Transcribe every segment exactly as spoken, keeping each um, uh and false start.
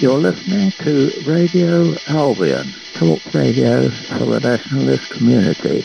You're listening to Radio Albion, talk radio for the nationalist community.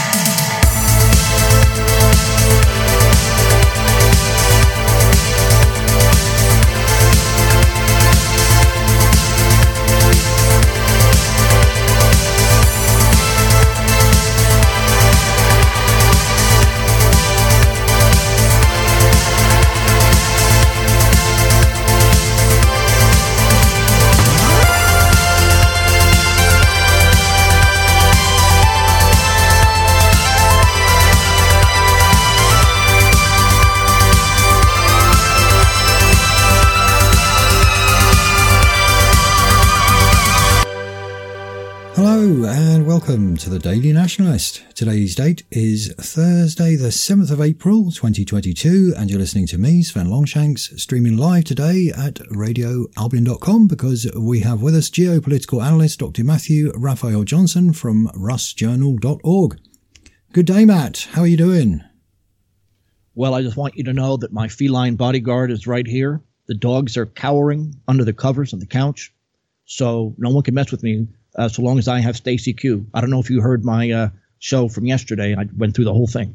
Welcome to the Daily Nationalist. Today's date is Thursday the seventh of April twenty twenty-two, and you're listening to me, Sven Longshanks, streaming live today at radio albion dot com because we have with us geopolitical analyst Doctor Matthew Raphael Johnson from russ journal dot org. Good day, Matt. How are you doing? Well, I just want you to know that my feline bodyguard is right here. The dogs are cowering under the covers on the couch, so no one can mess with me. Uh, so long as I have Stacy Q. I don't know if you heard my uh, show from yesterday. I went through the whole thing.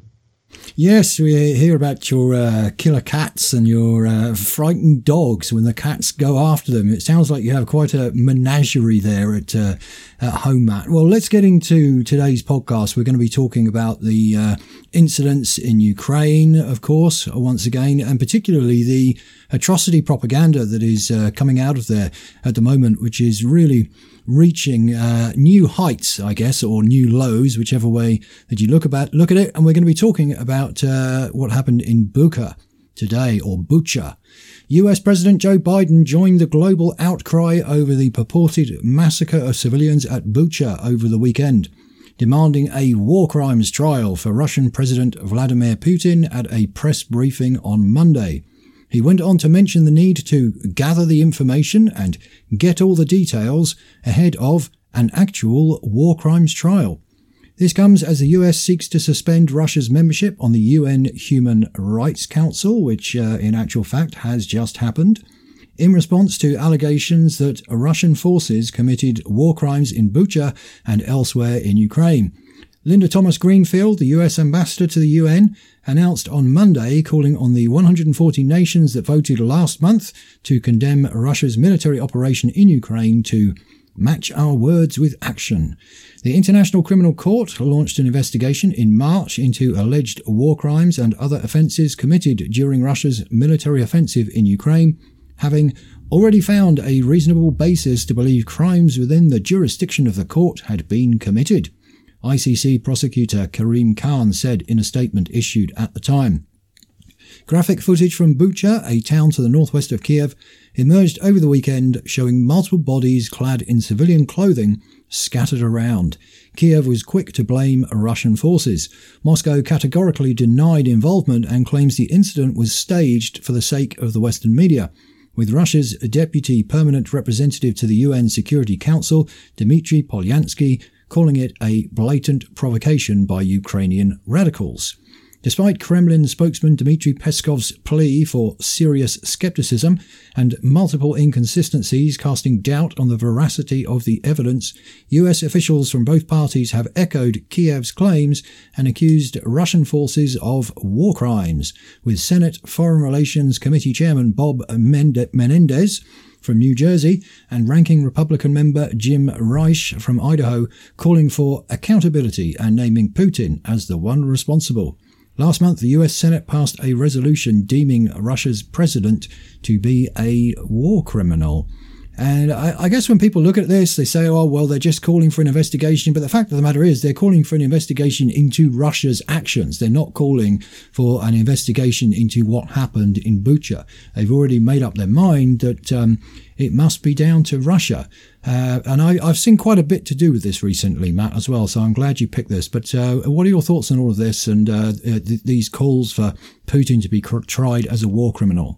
Yes, we hear about your uh, killer cats and your uh, frightened dogs when the cats go after them. It sounds like you have quite a menagerie there at, uh, at home, Matt. Well, let's get into today's podcast. We're going to be talking about the uh, incidents in Ukraine, of course, once again, and particularly the atrocity propaganda that is uh, coming out of there at the moment, which is really reaching uh, new heights, I guess, or new lows, whichever way that you look about look at it. And we're going to be talking about uh, what happened in Bucha today, or Bucha. U S President Joe Biden joined the global outcry over the purported massacre of civilians at Bucha over the weekend, demanding a war crimes trial for Russian President Vladimir Putin at a press briefing on Monday. He went on to mention the need to gather the information and get all the details ahead of an actual war crimes trial. This comes as the U S seeks to suspend Russia's membership on the U N Human Rights Council, which uh, in actual fact has just happened, in response to allegations that Russian forces committed war crimes in Bucha and elsewhere in Ukraine. Linda Thomas-Greenfield, the U S ambassador to the U N, announced on Monday calling on the one hundred forty nations that voted last month to condemn Russia's military operation in Ukraine to match our words with action. The International Criminal Court launched an investigation in March into alleged war crimes and other offences committed during Russia's military offensive in Ukraine, having already found a reasonable basis to believe crimes within the jurisdiction of the court had been committed. I C C prosecutor Karim Khan said in a statement issued at the time. Graphic footage from Bucha, a town to the northwest of Kiev, emerged over the weekend showing multiple bodies clad in civilian clothing scattered around. Kiev was quick to blame Russian forces. Moscow categorically denied involvement and claims the incident was staged for the sake of the Western media, with Russia's deputy permanent representative to the U N Security Council, Dmitry Polyansky, calling it a blatant provocation by Ukrainian radicals. Despite Kremlin spokesman Dmitry Peskov's plea for serious skepticism and multiple inconsistencies casting doubt on the veracity of the evidence, U S officials from both parties have echoed Kiev's claims and accused Russian forces of war crimes, with Senate Foreign Relations Committee Chairman Bob Menendez from New Jersey and ranking Republican member Jim Risch from Idaho calling for accountability and naming Putin as the one responsible. Last month, the U S Senate passed a resolution deeming Russia's president to be a war criminal. And I, I guess when people look at this, they say, oh, well, they're just calling for an investigation. But the fact of the matter is they're calling for an investigation into Russia's actions. They're not calling for an investigation into what happened in Bucha. They've already made up their mind that um, it must be down to Russia. Uh, and I, I've seen quite a bit to do with this recently, Matt, as well. So I'm glad you picked this. But uh, what are your thoughts on all of this and uh, th- these calls for Putin to be cr- tried as a war criminal?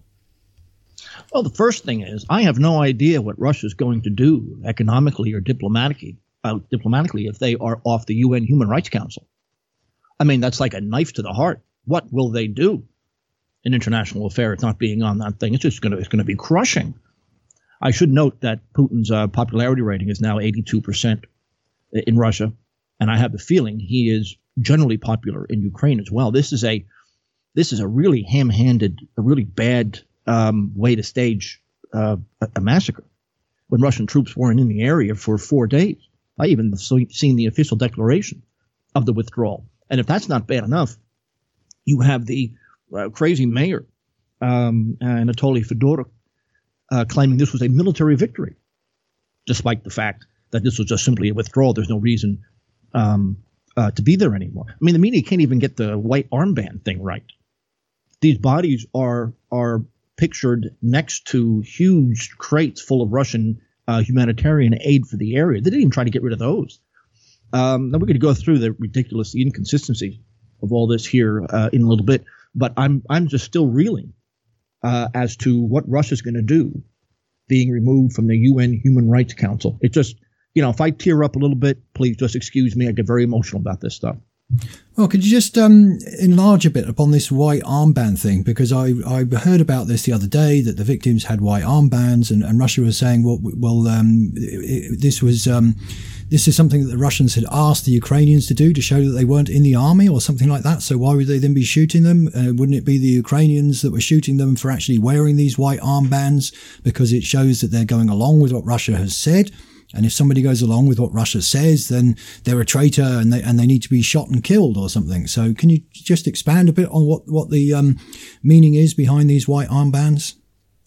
Well, the first thing is I have no idea what Russia's going to do economically or diplomatically, uh, diplomatically if they are off the U N Human Rights Council. I mean, that's like a knife to the heart. What will they do? An international affair, it's not being on that thing. It's just going to it's going to be crushing. I should note that Putin's uh, popularity rating is now eighty-two percent in Russia, and I have the feeling he is generally popular in Ukraine as well. This is a this is a really ham-handed, a really bad um, way to stage uh, a, a massacre when Russian troops weren't in the area for four days. I even seen the official declaration of the withdrawal. And if that's not bad enough, you have the uh, crazy mayor, um, Anatoly Fedoruk, uh, claiming this was a military victory, despite the fact that this was just simply a withdrawal. There's no reason um, uh, to be there anymore. I mean, the media can't even get the white armband thing right. These bodies are are pictured next to huge crates full of Russian uh, humanitarian aid for the area. They didn't even try to get rid of those. Um, now we're going to go through the ridiculous the inconsistency of all this here uh, in a little bit, but I'm I'm just still reeling uh, as to what Russia's going to do being removed from the U N Human Rights Council. It just, you know, if I tear up a little bit, please just excuse me. I get very emotional about this stuff. Well, could you just um, enlarge a bit upon this white armband thing? Because I, I heard about this the other day, that the victims had white armbands, and, and Russia was saying, well, well, um, it, this was um, this is something that the Russians had asked the Ukrainians to do to show that they weren't in the army or something like that. So why would they then be shooting them? Uh, wouldn't it be the Ukrainians that were shooting them for actually wearing these white armbands, because it shows that they're going along with what Russia has said? And if somebody goes along with what Russia says, then they're a traitor and they and they need to be shot and killed or something. So can you just expand a bit on what, what the um, meaning is behind these white armbands?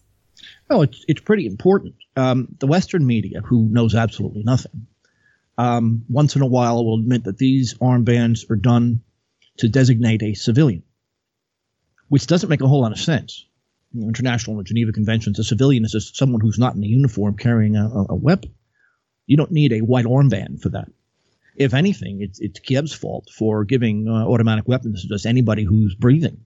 Oh, it's, it's pretty important. Um, the Western media, who knows absolutely nothing, um, once in a while will admit that these armbands are done to designate a civilian, which doesn't make a whole lot of sense. You know, international and Geneva Conventions, a civilian is just someone who's not in a uniform carrying a, a, a weapon. You don't need a white armband for that. If anything, it's, it's Kiev's fault for giving uh, automatic weapons to just anybody who's breathing.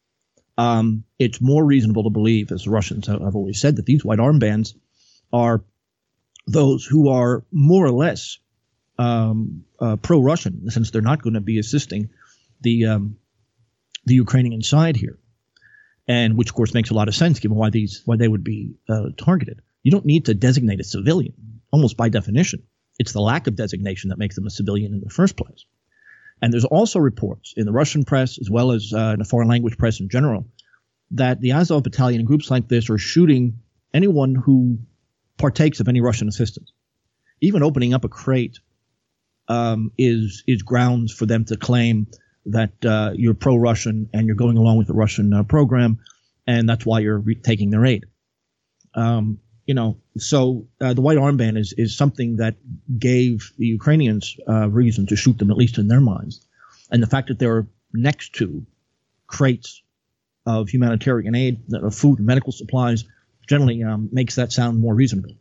Um, it's more reasonable to believe, as the Russians have, have always said, that these white armbands are those who are more or less um, uh, pro-Russian, since they're not going to be assisting the um, the Ukrainian side here, and which, of course, makes a lot of sense given why these why they would be uh, targeted. You don't need to designate a civilian. Almost by definition, it's the lack of designation that makes them a civilian in the first place. And there's also reports in the Russian press, as well as uh, in the foreign language press in general, that the Azov Battalion and groups like this are shooting anyone who partakes of any Russian assistance. Even opening up a crate um, is is grounds for them to claim that uh, you're pro-Russian and you're going along with the Russian uh, program, and that's why you're re- taking their aid. Um, You know, so uh, the white armband is, is something that gave the Ukrainians uh, reason to shoot them, at least in their minds. And the fact that they're next to crates of humanitarian aid, of food and medical supplies, generally um, makes that sound more reasonable.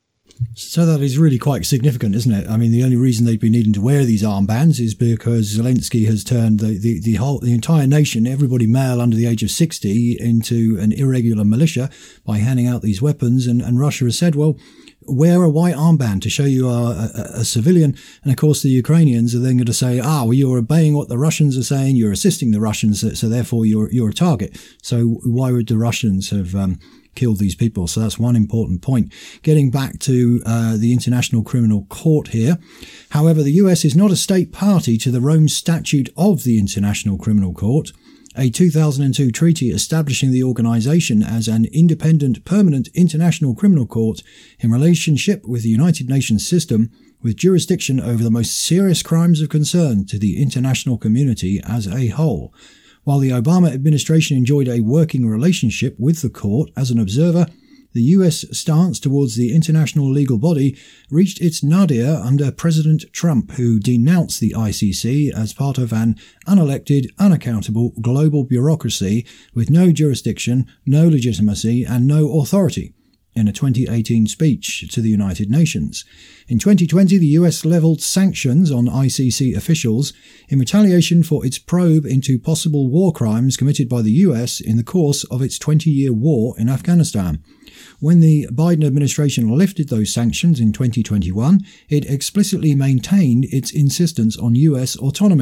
So that is really quite significant, isn't it? I mean, the only reason they've been needing to wear these armbands is because Zelensky has turned the, the, the whole the entire nation, everybody male under the age of sixty, into an irregular militia by handing out these weapons. And, and Russia has said, well, wear a white armband to show you are a, a, a civilian. And of course, the Ukrainians are then going to say, ah, well, you're obeying what the Russians are saying. You're assisting the Russians. So therefore, you're you're a target. So why would the Russians have um, killed these people? So that's one important point. Getting back to uh, the International Criminal Court here. However, the U S is not a state party to the Rome Statute of the International Criminal Court, a two thousand two treaty establishing the organization as an independent, permanent international criminal court in relationship with the United Nations system, with jurisdiction over the most serious crimes of concern to the international community as a whole. While the Obama administration enjoyed a working relationship with the court as an observer, the U S stance towards the international legal body reached its nadir under President Trump, who denounced the I C C as part of an unelected, unaccountable global bureaucracy with no jurisdiction, no legitimacy, and no authority, in a twenty eighteen speech to the United Nations. In twenty twenty, the U S levelled sanctions on I C C officials in retaliation for its probe into possible war crimes committed by the U S in the course of its twenty-year war in Afghanistan. When the Biden administration lifted those sanctions in twenty twenty-one, it explicitly maintained its insistence on U S autonomy,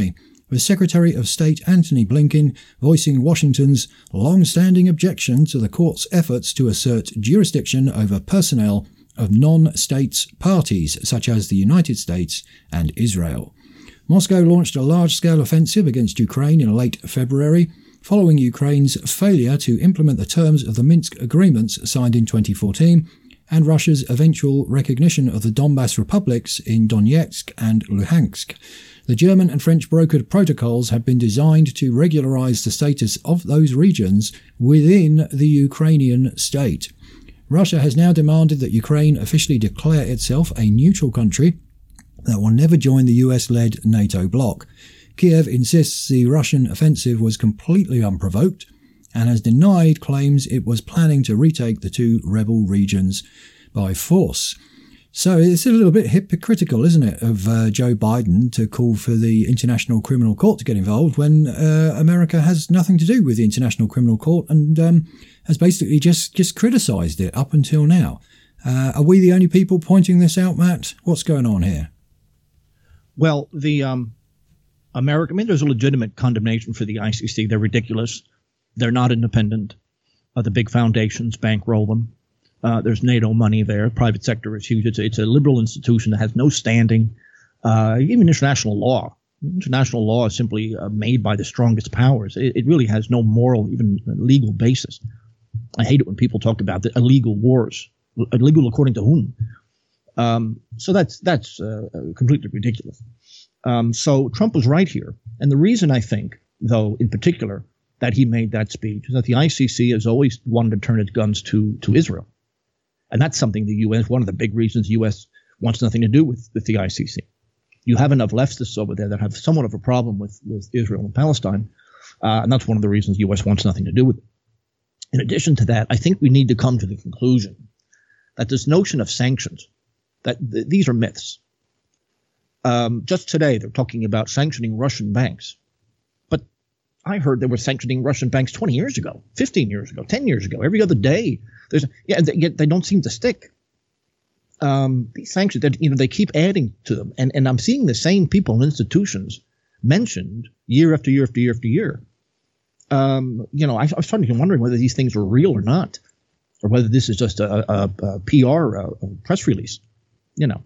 with Secretary of State Antony Blinken voicing Washington's long-standing objection to the court's efforts to assert jurisdiction over personnel of non-states parties such as the United States and Israel. Moscow launched a large-scale offensive against Ukraine in late February, following Ukraine's failure to implement the terms of the Minsk agreements signed in twenty fourteen and Russia's eventual recognition of the Donbas republics in Donetsk and Luhansk. The German and French brokered protocols had been designed to regularize the status of those regions within the Ukrainian state. Russia has now demanded that Ukraine officially declare itself a neutral country that will never join the U S-led NATO bloc. Kiev insists the Russian offensive was completely unprovoked and has denied claims it was planning to retake the two rebel regions by force. So it's a little bit hypocritical, isn't it, of uh, Joe Biden to call for the International Criminal Court to get involved when uh, America has nothing to do with the International Criminal Court and um, has basically just, just criticised it up until now. Uh, are we the only people pointing this out, Matt? What's going on here? Well, the um, America, I mean, there's a legitimate condemnation for the I C C. They're ridiculous. They're not independent. Uh, the big foundations bankroll them. Uh, there's NATO money there. Private sector is huge. It's a, it's a liberal institution that has no standing. Uh, even international law. International law is simply uh, made by the strongest powers. It, it really has no moral, even legal basis. I hate it when people talk about the illegal wars. Illegal according to whom? Um, so that's that's uh, completely ridiculous. Um, so Trump was right here. And the reason I think, though, in particular, that he made that speech is that the I C C has always wanted to turn its guns to, to Israel. And that's something the U S, one of the big reasons the U S wants nothing to do with, with the I C C. You have enough leftists over there that have somewhat of a problem with, with Israel and Palestine. Uh, and that's one of the reasons the U S wants nothing to do with it. In addition to that, I think we need to come to the conclusion that this notion of sanctions, that th- these are myths. Um, just today, they're talking about sanctioning Russian banks. But I heard they were sanctioning Russian banks twenty years ago, fifteen years ago, ten years ago, every other day. There's, yeah, they, yet they don't seem to stick. Um, these sanctions, that, you know, they keep adding to them. And, and I'm seeing the same people and institutions mentioned year after year after year after year. Um, you know, I, I was starting to wondering whether these things were real or not, or whether this is just a, a, a P R, a, a press release, you know.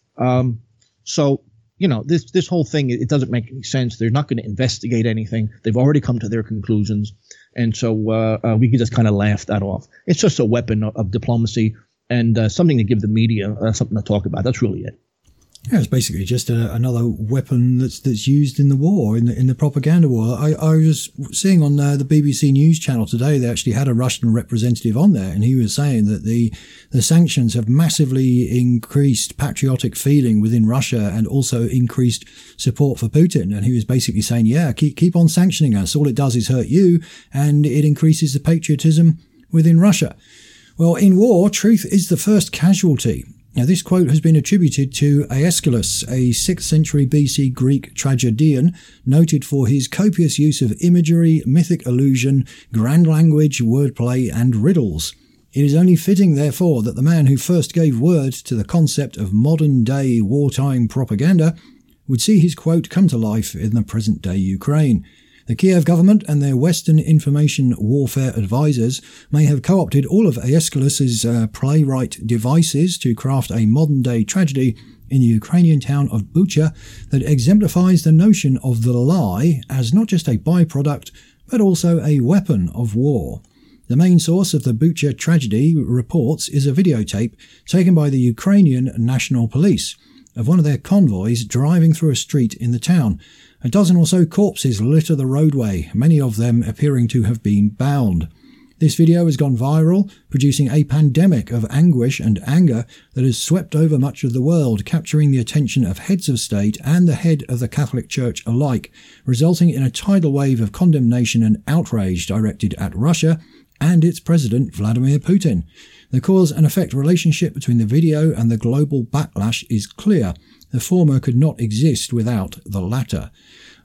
Um, so, you know, this this whole thing, it doesn't make any sense. They're not going to investigate anything. They've already come to their conclusions. And so uh, uh, we can just kind of laugh that off. It's just a weapon of, of diplomacy and uh, something to give the media uh, something to talk about. That's really it. Yeah, it's basically just a, another weapon that's that's used in the war, in the in the propaganda war. I, I was seeing on uh, the B B C News channel today, they actually had a Russian representative on there, and he was saying that the the sanctions have massively increased patriotic feeling within Russia and also increased support for Putin. And he was basically saying, yeah, keep keep on sanctioning us. All it does is hurt you, and it increases the patriotism within Russia. Well, in war, truth is the first casualty. Now, this quote has been attributed to Aeschylus, a sixth century B C Greek tragedian, noted for his copious use of imagery, mythic allusion, grand language, wordplay, and riddles. It is only fitting, therefore, that the man who first gave word to the concept of modern-day wartime propaganda would see his quote come to life in the present-day Ukraine. The Kiev government and their Western information warfare advisors may have co-opted all of Aeschylus's uh, playwright devices to craft a modern-day tragedy in the Ukrainian town of Bucha that exemplifies the notion of the lie as not just a byproduct, but also a weapon of war. The main source of the Bucha tragedy reports is a videotape taken by the Ukrainian National Police of one of their convoys driving through a street in the town. A dozen or so corpses litter the roadway, many of them appearing to have been bound. This video has gone viral, producing a pandemic of anguish and anger that has swept over much of the world, capturing the attention of heads of state and the head of the Catholic Church alike, resulting in a tidal wave of condemnation and outrage directed at Russia and its president, Vladimir Putin. The cause and effect relationship between the video and the global backlash is clear. The former could not exist without the latter.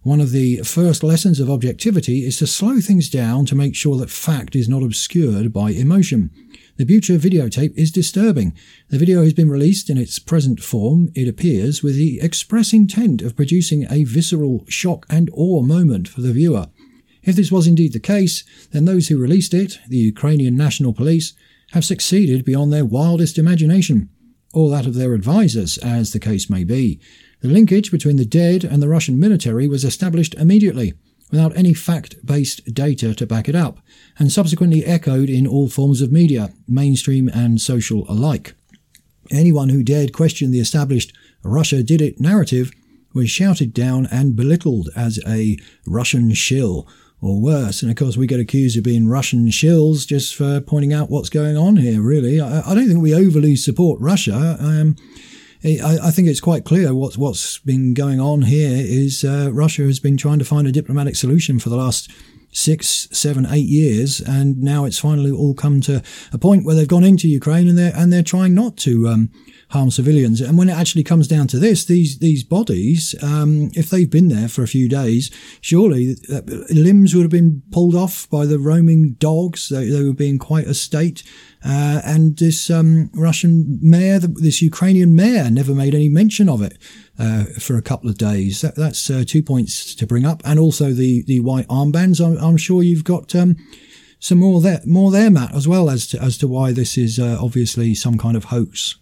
One of the first lessons of objectivity is to slow things down to make sure that fact is not obscured by emotion. The Butcher videotape is disturbing. The video has been released in its present form, it appears, with the express intent of producing a visceral shock and awe moment for the viewer. If this was indeed the case, then those who released it, the Ukrainian National Police, have succeeded beyond their wildest imagination, or that of their advisors, as the case may be. The linkage between the dead and the Russian military was established immediately, without any fact-based data to back it up, and subsequently echoed in all forms of media, mainstream and social alike. Anyone who dared question the established Russia did it narrative was shouted down and belittled as a Russian shill, or worse. And of course we get accused of being Russian shills just for pointing out what's going on here, really. I, I don't think we overly support Russia. Um, I, I think it's quite clear what's, what's been going on here is uh, Russia has been trying to find a diplomatic solution for the last six, seven, eight years, and now it's finally all come to a point where they've gone into Ukraine and they're and they're trying not to um, harm civilians. And when it actually comes down to this, these these bodies, um, if they've been there for a few days, surely uh, limbs would have been pulled off by the roaming dogs. They, they would be in quite a state. Uh, and this um, Russian mayor, this Ukrainian mayor, never made any mention of it uh, for a couple of days. That, that's uh, two points to bring up, and also the, the white armbands. I'm, I'm sure you've got um, some more there, more there, Matt, as well as to, as to why this is uh, obviously some kind of hoax.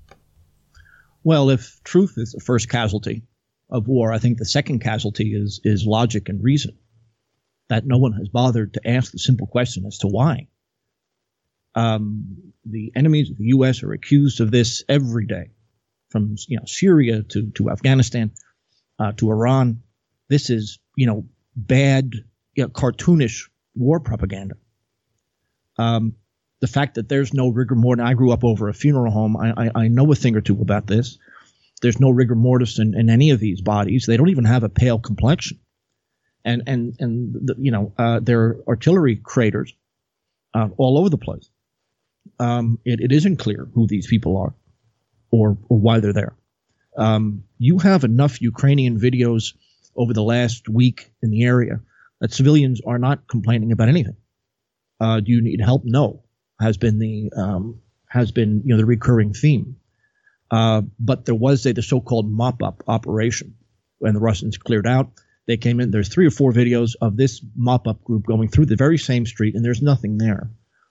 Well, if truth is the first casualty of war, I think the second casualty is is logic and reason. That no one has bothered to ask the simple question as to why. Um, the enemies of the U S are accused of this every day, from you know Syria to to Afghanistan uh, to Iran. This is you know bad, you know, cartoonish war propaganda. Um, the fact that there's no rigor mortis. I grew up over a funeral home. I, I, I know a thing or two about this. There's no rigor mortis in, in any of these bodies. They don't even have a pale complexion, and and and the, you know uh, there are artillery craters uh, all over the place. Um, it, it isn't clear who these people are or, or why they're there. Um, you have enough Ukrainian videos over the last week in the area that civilians are not complaining about anything. Uh, do you need help? No, has been the um, has been you know the recurring theme. Uh, but there was a the so-called mop-up operation when the Russians cleared out. They came in. There's three or four videos of this mop-up group going through the very same street, and there's nothing there.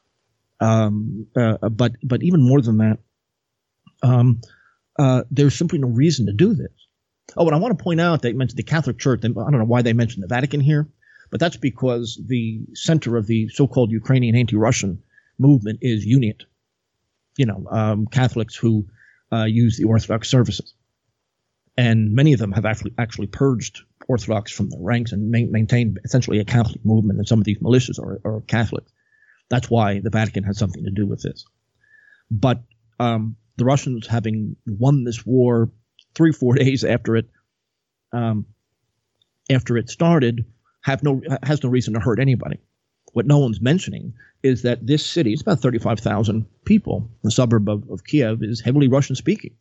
Um, uh, but but even more than that, um, uh, there's simply no reason to do this. Oh, and I want to point out they mentioned the Catholic Church. I don't know why they mentioned the Vatican here, but that's because the center of the so-called Ukrainian anti-Russian movement is UNIAT. You know, um, Catholics who uh, use the Orthodox services, and many of them have actually actually purged Orthodox from their ranks and ma- maintained essentially a Catholic movement. And some of these militias are, are Catholics. That's why the Vatican has something to do with this. But um, the Russians, having won this war three, four days after it, um, after it started, have no has no reason to hurt anybody. What no one's mentioning is that this city, it's about thirty-five thousand people, the suburb of, of Kiev, is heavily Russian-speaking.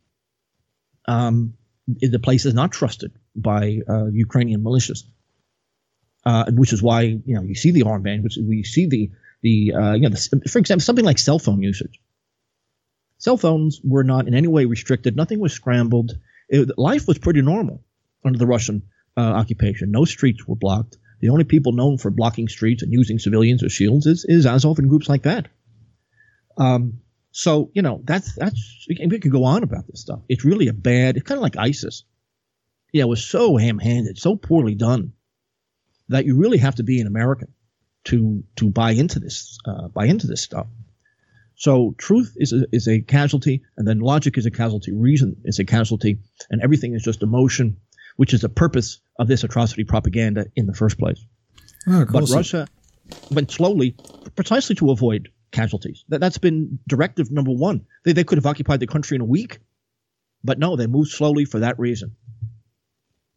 Um, the place is not trusted by uh, Ukrainian militias, uh, which is why you know you see the armband, which we see the The uh, you know, the, for example, something like cell phone usage. Cell phones were not in any way restricted. Nothing was scrambled. It, life was pretty normal under the Russian uh, occupation. No streets were blocked. The only people known for blocking streets and using civilians as shields is, is Azov and groups like that. Um, so you know that's that's we can, we can go on about this stuff. It's really a bad. It's kind of like ISIS. Yeah, it was so ham-handed, so poorly done that you really have to be an American to to buy into this uh, buy into this stuff. So truth is a, is a casualty, and then logic is a casualty, reason is a casualty, and everything is just emotion, which is the purpose of this atrocity propaganda in the first place. Oh, but Russia went slowly precisely to avoid casualties. That, that's been directive number one. They, they could have occupied the country in a week, but no, they moved slowly for that reason.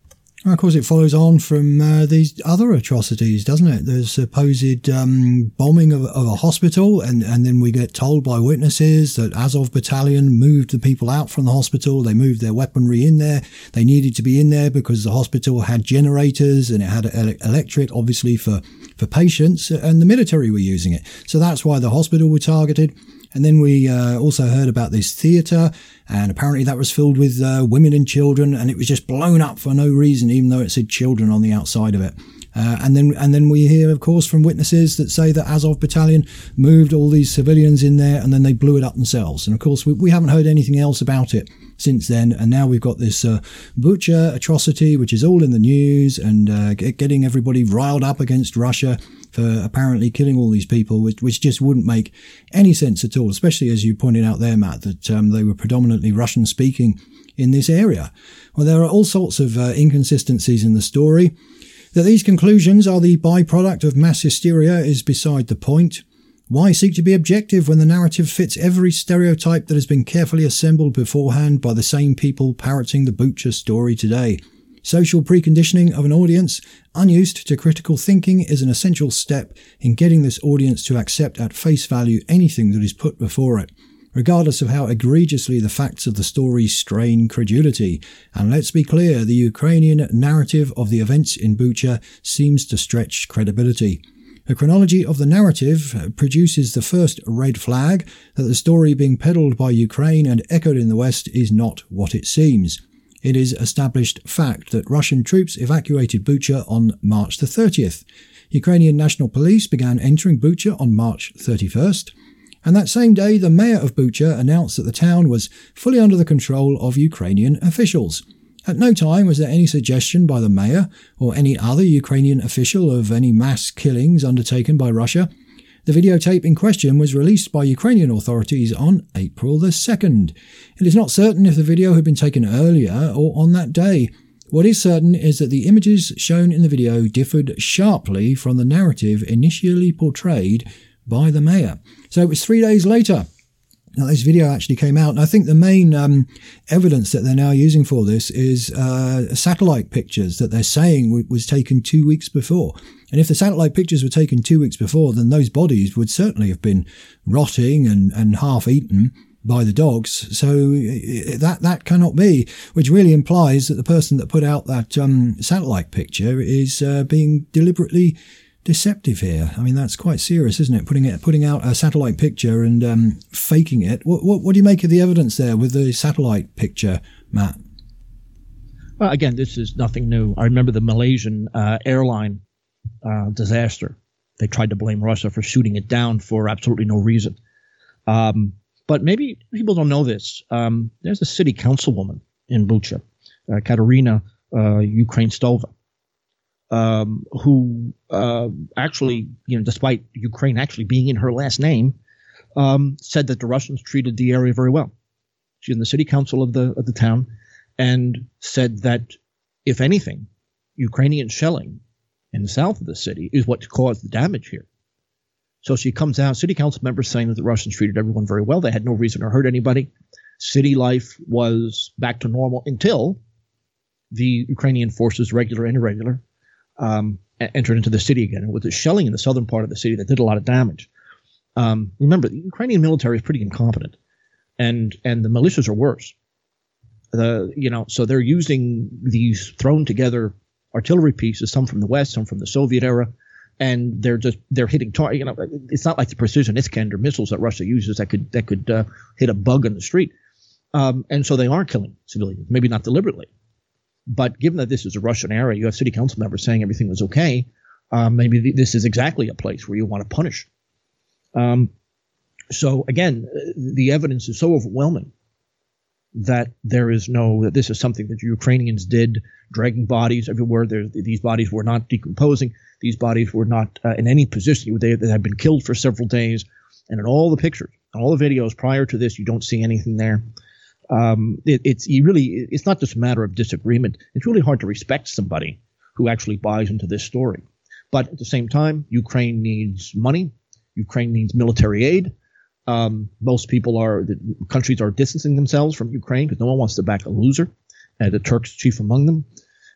Of course, it follows on from uh, these other atrocities, doesn't it? There's supposed um, bombing of, of a hospital, and, and then we get told by witnesses that Azov Battalion moved the people out from the hospital. They moved their weaponry in there. They needed to be in there because the hospital had generators and it had ele- electric, obviously, for, for patients, and the military were using it. So that's why the hospital were targeted. And then we uh, also heard about this theatre, and apparently that was filled with uh, women and children, and it was just blown up for no reason, even though it said children on the outside of it. Uh, and then and then we hear, of course, from witnesses that say that Azov Battalion moved all these civilians in there, and then they blew it up themselves. And of course, we, we haven't heard anything else about it since then. And now we've got this uh, Bucha atrocity, which is all in the news, and uh, getting everybody riled up against Russia for apparently killing all these people, which, which just wouldn't make any sense at all, especially as you pointed out there, Matt, that um, they were predominantly Russian-speaking in this area. Well, there are all sorts of uh, inconsistencies in the story. That these conclusions are the byproduct of mass hysteria is beside the point. Why seek to be objective when the narrative fits every stereotype that has been carefully assembled beforehand by the same people parroting the Bucha story today? Social preconditioning of an audience unused to critical thinking is an essential step in getting this audience to accept at face value anything that is put before it, regardless of how egregiously the facts of the story strain credulity. And let's be clear, the Ukrainian narrative of the events in Bucha seems to stretch credibility. The chronology of the narrative produces the first red flag that the story being peddled by Ukraine and echoed in the West is not what it seems. It is established fact that Russian troops evacuated Bucha on March the thirtieth. Ukrainian National Police began entering Bucha on March thirty-first. And that same day, the mayor of Bucha announced that the town was fully under the control of Ukrainian officials. At no time was there any suggestion by the mayor or any other Ukrainian official of any mass killings undertaken by Russia. The videotape in question was released by Ukrainian authorities on April the second. It is not certain if the video had been taken earlier or on that day. What is certain is that the images shown in the video differed sharply from the narrative initially portrayed by the mayor. So it was three days later that this video actually came out. And I think the main um, evidence that they're now using for this is uh, satellite pictures that they're saying w- was taken two weeks before. And if the satellite pictures were taken two weeks before, then those bodies would certainly have been rotting and, and half eaten by the dogs. So that that cannot be, which really implies that the person that put out that um, satellite picture is uh, being deliberately deceptive here. I mean, that's quite serious, isn't it? Putting it, putting out a satellite picture and um, faking it. What, what, what do you make of the evidence there with the satellite picture, Matt? Well, again, this is nothing new. I remember the Malaysian uh, airline uh, disaster. They tried to blame Russia for shooting it down for absolutely no reason. Um, but maybe people don't know this. Um, there's a city councilwoman in Bucha, uh, Katerina uh, Ukraine Stova. Um, who uh, actually, you know, despite Ukraine actually being in her last name, um, said that the Russians treated the area very well. She's in the city council of the of the town, and said that if anything, Ukrainian shelling in the south of the city is what caused the damage here. So she comes out, city council members saying that the Russians treated everyone very well. They had no reason to hurt anybody. City life was back to normal until the Ukrainian forces, regular and irregular, Um, entered into the city again. And with the shelling in the southern part of the city that did a lot of damage. Um, remember, the Ukrainian military is pretty incompetent, and and the militias are worse. The you know, so they're using these thrown together artillery pieces, some from the West, some from the Soviet era, and they're just they're hitting tar- you know, it's not like the precision Iskander missiles that Russia uses that could that could uh, hit a bug in the street. Um, and so they are killing civilians, maybe not deliberately. But given that this is a Russian era, you have city council members saying everything was okay. Um, maybe th- this is exactly a place where you want to punish. Um, so again, the evidence is so overwhelming that there is no, that this is something that Ukrainians did, dragging bodies everywhere. There, these bodies were not decomposing. These bodies were not uh, in any position. They, they had been killed for several days. And in all the pictures, all the videos prior to this, you don't see anything there. Um, it, it's you really, it's not just a matter of disagreement. It's really hard to respect somebody who actually buys into this story. But at the same time, Ukraine needs money. Ukraine needs military aid. Um, most people are, the countries are distancing themselves from Ukraine because no one wants to back a loser, uh, the Turks chief among them.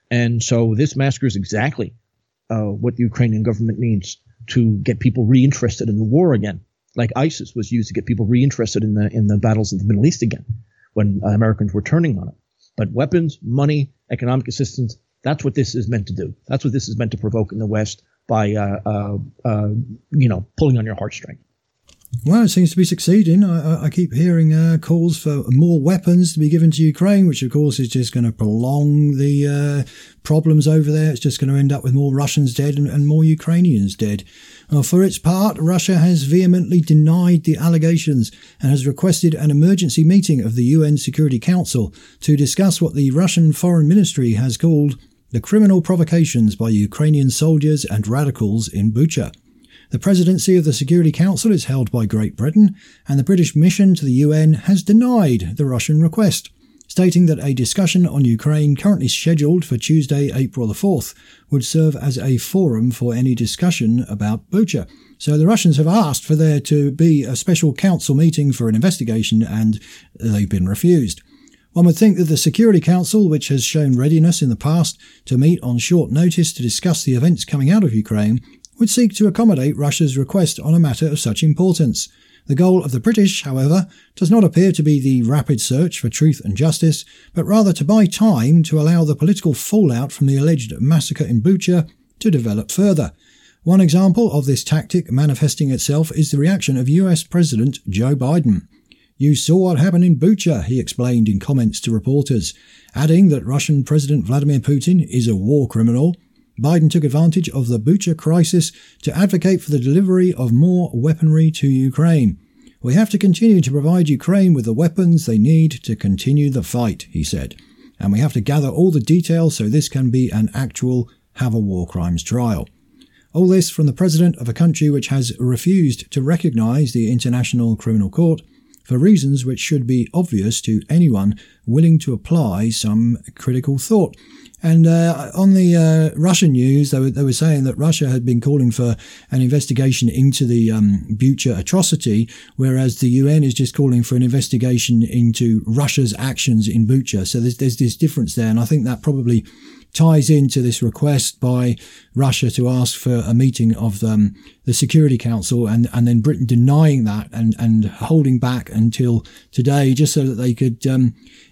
And so this massacre is exactly uh, what the Ukrainian government needs to get people reinterested in the war again, like ISIS was used to get people reinterested in the in the battles of the Middle East again when uh, Americans were turning on it. But weapons, money, economic assistance, that's what this is meant to do. That's what this is meant to provoke in the West by, uh, uh, uh, you know, pulling on your heartstring. Well, it seems to be succeeding. I, I keep hearing uh, calls for more weapons to be given to Ukraine, which of course is just going to prolong the uh, problems over there. It's just going to end up with more Russians dead and, and more Ukrainians dead. Well, for its part, Russia has vehemently denied the allegations and has requested an emergency meeting of the U N Security Council to discuss what the Russian Foreign Ministry has called the criminal provocations by Ukrainian soldiers and radicals in Bucha. The presidency of the Security Council is held by Great Britain, and the British mission to the U N has denied the Russian request, stating that a discussion on Ukraine currently scheduled for Tuesday, April the fourth, would serve as a forum for any discussion about Bucha. So the Russians have asked for there to be a special council meeting for an investigation, and they've been refused. One would think that the Security Council, which has shown readiness in the past to meet on short notice to discuss the events coming out of Ukraine, would seek to accommodate Russia's request on a matter of such importance. The goal of the British, however, does not appear to be the rapid search for truth and justice, but rather to buy time to allow the political fallout from the alleged massacre in Bucha to develop further. One example of this tactic manifesting itself is the reaction of U S President Joe Biden. "You saw what happened in Bucha," he explained in comments to reporters, adding that Russian President Vladimir Putin is a war criminal. Biden took advantage of the Bucha crisis to advocate for the delivery of more weaponry to Ukraine. "We have to continue to provide Ukraine with the weapons they need to continue the fight," he said. "And we have to gather all the details so this can be an actual have a war crimes trial." All this from the president of a country which has refused to recognize the International Criminal Court for reasons which should be obvious to anyone willing to apply some critical thought. And uh, on the uh, Russian news, they were, they were saying that Russia had been calling for an investigation into the um, Bucha atrocity, whereas the U N is just calling for an investigation into Russia's actions in Bucha. So there's, there's this difference there, and I think that probably ties into this request by Russia to ask for a meeting of um, the Security Council, and, and then Britain denying that and, and holding back until today, just so that they could um,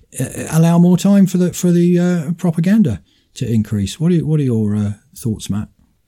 allow more time for the for the uh, propaganda to increase. What are what are your uh, thoughts, Matt?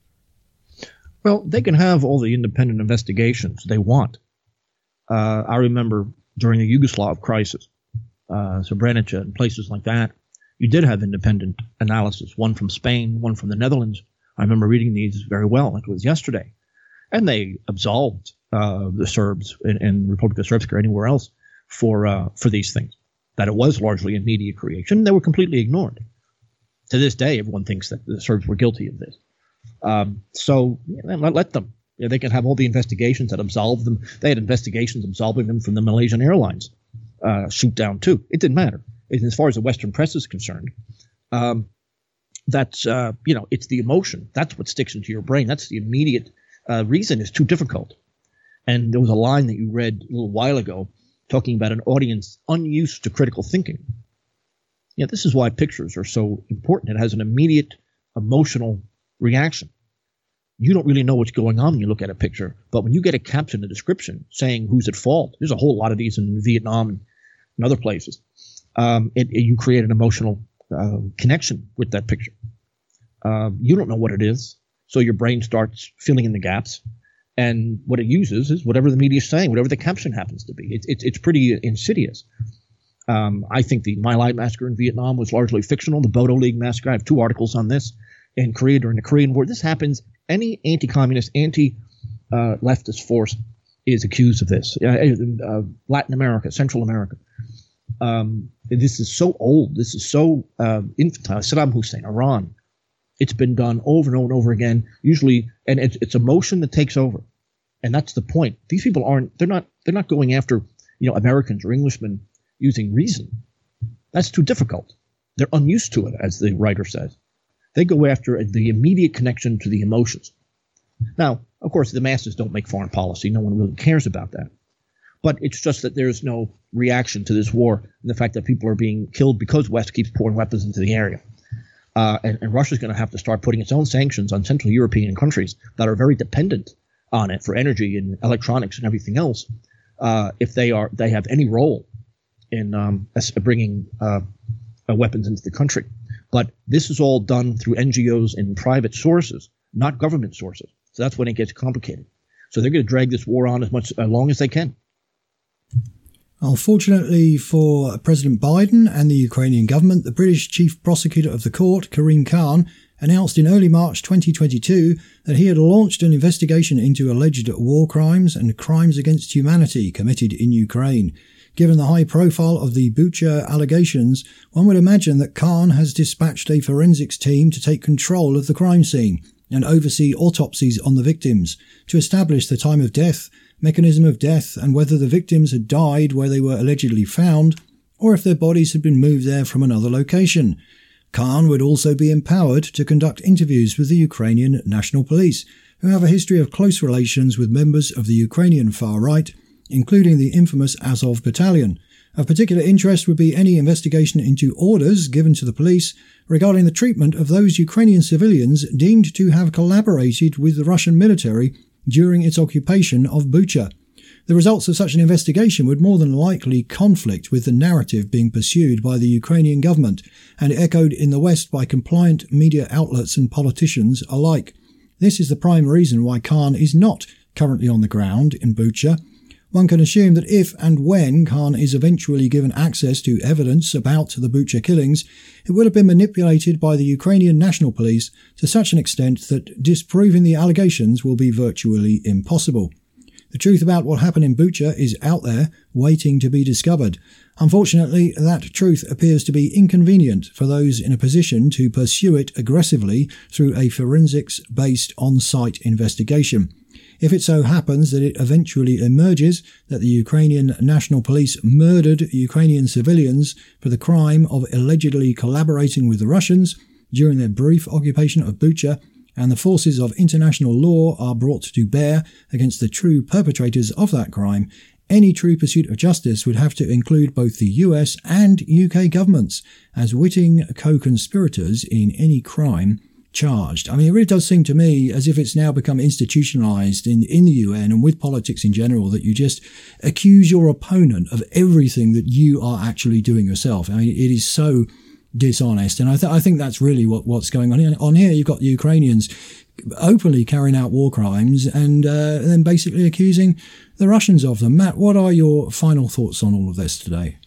Well, they can have all the independent investigations they want. Uh, I remember during the Yugoslav crisis, uh, Srebrenica and places like that, you did have independent analysis, one from Spain, one from the Netherlands. I remember reading these very well, like it was yesterday. And they absolved uh, the Serbs in, in Republika Srpska or anywhere else for uh, for these things, that it was largely a media creation. They were completely ignored. To this day, everyone thinks that the Serbs were guilty of this. Um, so yeah, let, let them. Yeah, they can have all the investigations that absolve them. They had investigations absolving them from the Malaysian Airlines uh, shoot down, too. It didn't matter. As far as the Western press is concerned, um, that's, uh, you know, it's the emotion. That's what sticks into your brain. That's the immediate uh, reason is too difficult. And there was a line that you read a little while ago talking about an audience unused to critical thinking. Yeah, this is why pictures are so important. It has an immediate emotional reaction. You don't really know what's going on when you look at a picture, but when you get a caption, a description saying who's at fault, there's a whole lot of these in Vietnam and, and other places. Um, it, it, you create an emotional uh, connection with that picture. Uh, you don't know what it is, so your brain starts filling in the gaps. And what it uses is whatever the media is saying, whatever the caption happens to be. It's it's, it's pretty insidious. Um, I think the My Lai massacre in Vietnam was largely fictional. The Bodo League massacre, I have two articles on this. In Korea during the Korean War, this happens. Any anti-communist, anti-leftist uh, force is accused of this. Uh, uh, Latin America, Central America. Um, this is so old. This is so uh, infantile. Saddam Hussein, Iran. It's been done over and over and over again. Usually, and it's, it's emotion that takes over, and that's the point. These people aren't. They're not. They're not going after, you know, Americans or Englishmen using reason. That's too difficult. They're unused to it, as the writer says. They go after the immediate connection to the emotions. Now, of course, the masses don't make foreign policy. No one really cares about that. But it's just that there's no reaction to this war and the fact that people are being killed because West keeps pouring weapons into the area. Uh, and, and Russia's going to have to start putting its own sanctions on Central European countries that are very dependent on it for energy and electronics and everything else. Uh, if they are, they have any role in um, bringing uh, uh, weapons into the country. But this is all done through N G Os and private sources, not government sources. So that's when it gets complicated. So they're going to drag this war on as much as long as they can. Unfortunately for President Biden and the Ukrainian government, the British Chief Prosecutor of the Court, Karim Khan, announced in early March twenty twenty-two that he had launched an investigation into alleged war crimes and crimes against humanity committed in Ukraine. Given the high profile of the Bucha allegations, one would imagine that Khan has dispatched a forensics team to take control of the crime scene and oversee autopsies on the victims to establish the time of death, mechanism of death, and whether the victims had died where they were allegedly found, or if their bodies had been moved there from another location. Khan would also be empowered to conduct interviews with the Ukrainian National Police, who have a history of close relations with members of the Ukrainian far right, including the infamous Azov Battalion. Of particular interest would be any investigation into orders given to the police regarding the treatment of those Ukrainian civilians deemed to have collaborated with the Russian military during its occupation of Bucha. The results of such an investigation would more than likely conflict with the narrative being pursued by the Ukrainian government and echoed in the West by compliant media outlets and politicians alike. This is the prime reason why Khan is not currently on the ground in Bucha. One can assume that if and when Khan is eventually given access to evidence about the Bucha killings, it will have been manipulated by the Ukrainian National Police to such an extent that disproving the allegations will be virtually impossible. The truth about what happened in Bucha is out there, waiting to be discovered. Unfortunately, that truth appears to be inconvenient for those in a position to pursue it aggressively through a forensics-based on-site investigation. If it so happens that it eventually emerges that the Ukrainian National Police murdered Ukrainian civilians for the crime of allegedly collaborating with the Russians during their brief occupation of Bucha, and the forces of international law are brought to bear against the true perpetrators of that crime, any true pursuit of justice would have to include both the U S and U K governments as witting co-conspirators in any crime charged. I mean, it really does seem to me as if it's now become institutionalized in, in the U N and with politics in general that you just accuse your opponent of everything that you are actually doing yourself. I mean, it is so dishonest. And I, th- I think that's really what, what's going on here. On here, you've got the Ukrainians openly carrying out war crimes and uh, then basically accusing the Russians of them. Matt, what are your final thoughts on all of this today?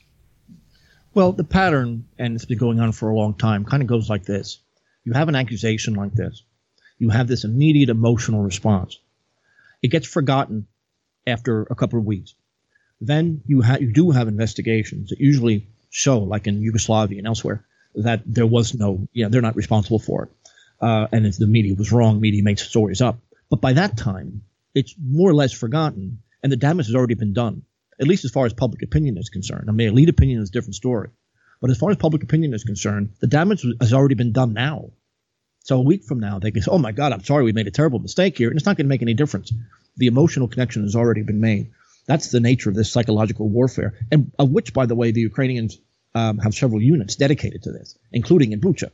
Well, the pattern, and it's been going on for a long time, kind of goes like this. You have an accusation like this. You have this immediate emotional response. It gets forgotten after a couple of weeks. Then you, ha- you do have investigations that usually show, like in Yugoslavia and elsewhere, that there was no, you know, they're not responsible for it. Uh, and if the media was wrong, media makes stories up. But by that time, it's more or less forgotten, and the damage has already been done, at least as far as public opinion is concerned. I mean, elite opinion is a different story. But as far as public opinion is concerned, the damage has already been done now. So a week from now, they can say, oh, my God, I'm sorry, we made a terrible mistake here. And it's not going to make any difference. The emotional connection has already been made. That's the nature of this psychological warfare, and of which, by the way, the Ukrainians um, have several units dedicated to this, including in Bucha.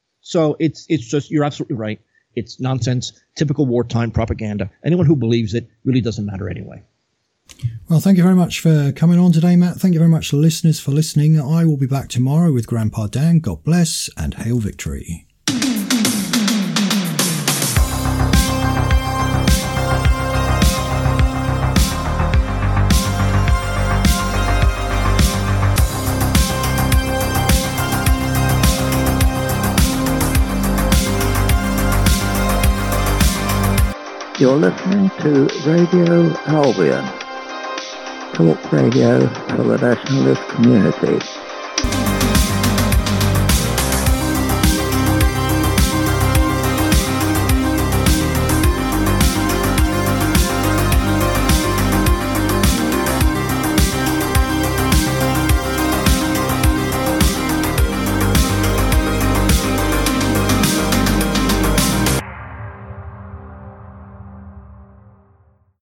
So it's it's just, you're absolutely right. It's nonsense, typical wartime propaganda. Anyone who believes it really doesn't matter anyway. Well, thank you very much for coming on today, Matt. Thank you very much, listeners, for listening. I will be back tomorrow with Grandpa Dan. God bless and hail victory. You're listening to Radio Albion, talk radio for the nationalist community.